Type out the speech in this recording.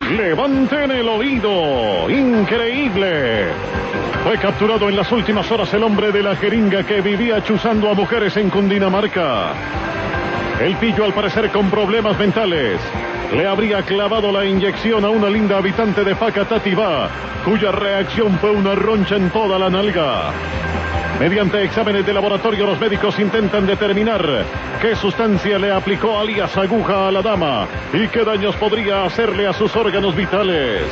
Levanten el oído. Increíble. Fue capturado en las últimas horas el hombre de la jeringa que vivía chuzando a mujeres en Cundinamarca. El pillo, al parecer con problemas mentales, le habría clavado la inyección a una linda habitante de Facatativá, cuya reacción fue una roncha en toda la nalga. Mediante exámenes de laboratorio, los médicos intentan determinar qué sustancia le aplicó alias aguja a la dama y qué daños podría hacerle a sus órganos vitales.